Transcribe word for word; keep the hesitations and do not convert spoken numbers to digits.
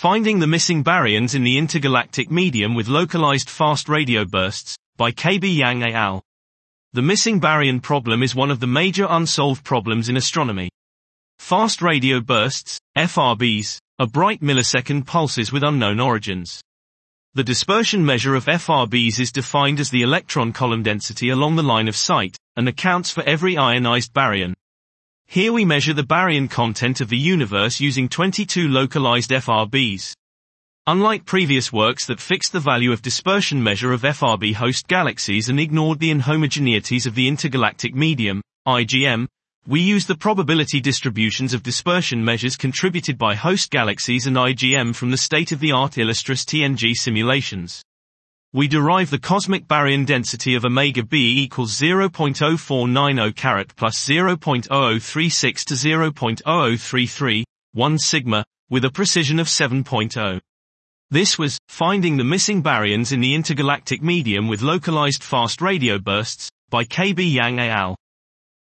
Finding the Missing Baryons in the Intergalactic Medium with Localized Fast Radio Bursts, by K B Yang et al. The missing baryon problem is one of the major unsolved problems in astronomy. Fast radio bursts, F R Bs, are bright millisecond pulses with unknown origins. The dispersion measure of F R Bs is defined as the electron column density along the line of sight, and accounts for every ionized baryon. Here we measure the baryon content of the universe using twenty-two localized F R Bs. Unlike previous works that fixed the value of dispersion measure of F R B host galaxies and ignored the inhomogeneities of the intergalactic medium, I G M, we use the probability distributions of dispersion measures contributed by host galaxies and I G M from the state-of-the-art Illustris T N G simulations. We derive the cosmic baryon density of omega B equals zero point zero four nine zero carat plus zero point zero zero three six to zero point zero zero three three, one sigma, with a precision of seven point zero. This was Finding the Missing Baryons in the Intergalactic Medium with Localized Fast Radio Bursts, by K B Yang et al.